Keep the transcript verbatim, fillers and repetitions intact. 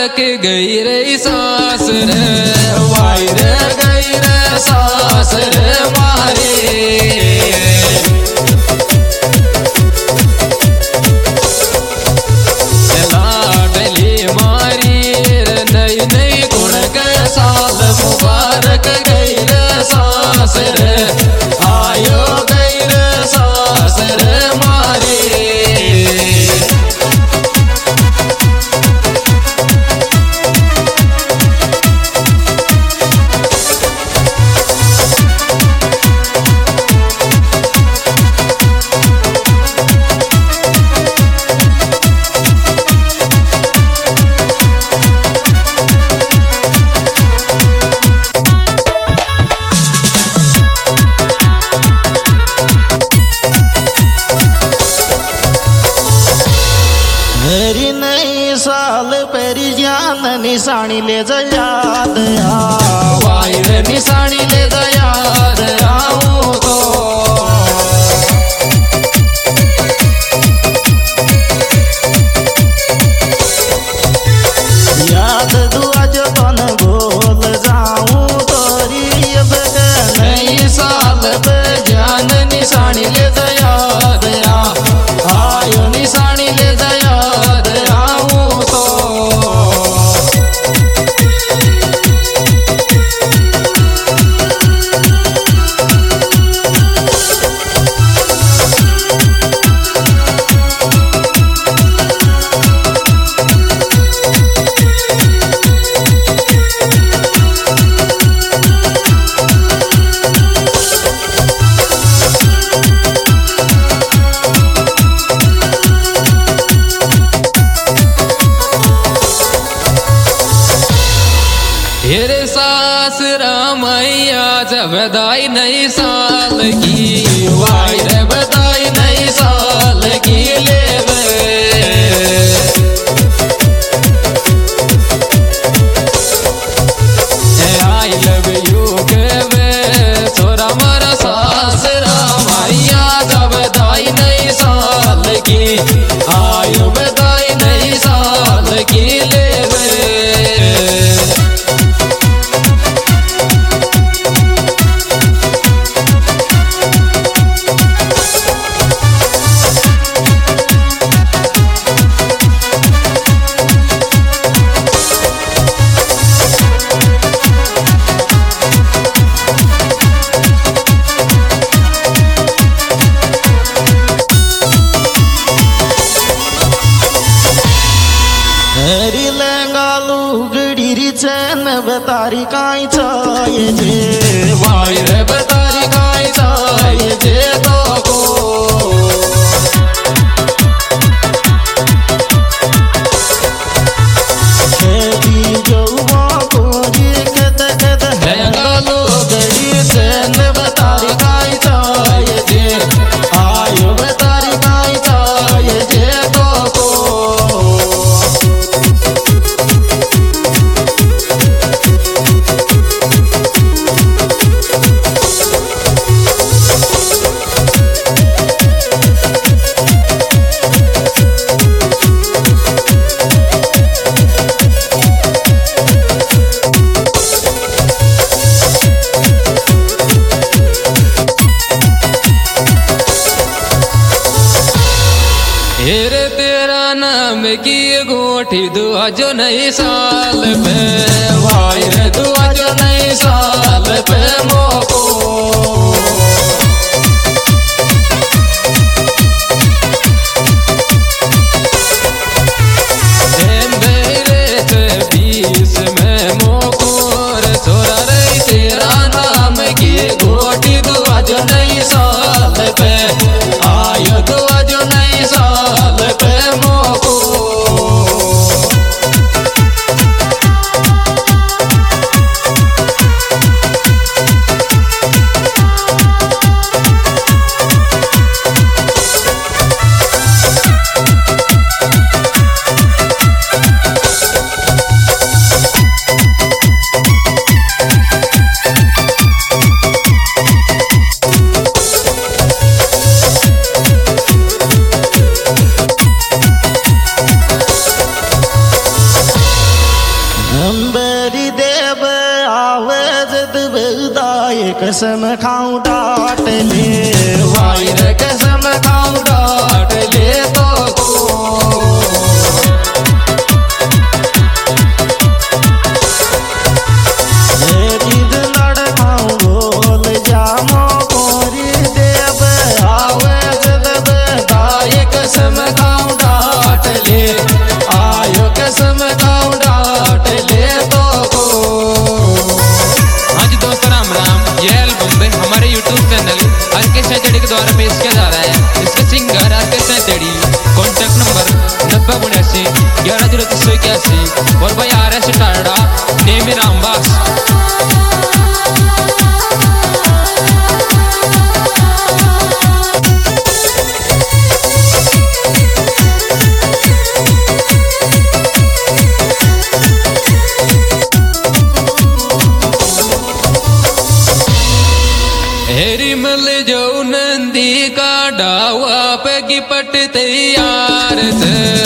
मुबारक गई रे सास रे वाई रे गई रे सास रे मारी लाडली मारी रे नई नई गुण के साल मुबारक गई रे सास रे आयो गई रे सास रे मारी मेरी नई साल पेरी जान निशानी ले जा याद वाई रे निशानी ले जा याद आऊं तो याद दुआ जो बन भूल जाऊं तोरी नई साल पे जान निशानी ले जा याद आयो निशानी ले जा याद आऊं तो हेरे सास रामैया जब बधाई नई साल की वाई रे बधाई नई साल की लेवे आई लव यू कहवे छोरा मारा सास रामैया जब बधाई नई साल की आयो बधाई नई साल की लेवे मेरी लंगालू गड़ी री चैन बतारी काई छाये जे वाई रे बतारी काई छाये जे तो को खेती जौवा कोरी कत कत लंगालू गड़ी चैन बतारी काई छाये जे आयो बतारी काई छाये जे तो को हेरे तेरा नाम की गोठी दुआ जो नई साल पे वाई रे दुआ जो नई साल पे मोको बीस में मोको रे छोरा रे तेरा नाम की गोठी दुआ जो नई साल पे आयो दुआ जो नई साल पे मोको सुंदरी देव आवे जद बेदाय कसम खाऊं डाट ले भाई रे कसम खाऊं डाट ले तो मेरी लड़ खाऊं बोल जामो कोरी देव आवे जद बेदाय कसम खाऊं डाट ले आयो कसम खाऊं डाट ले तो हाँ जी दोस्तों राम राम। यह एल्बम में हमारे यूट्यूब चैनल आर के सैतेड़ी के द्वारा पेश किया जा रहा है। इसके सिंगर आर के सैतेड़ी। कॉन्टैक्ट नंबर नब्बे उन्यासी ग्यारह जीरो तीन सौ इक्यासी और भाई आर एस टारडा नेम रामबास। हेरी मल जो नंदी का डावा पे की पट तैयार थे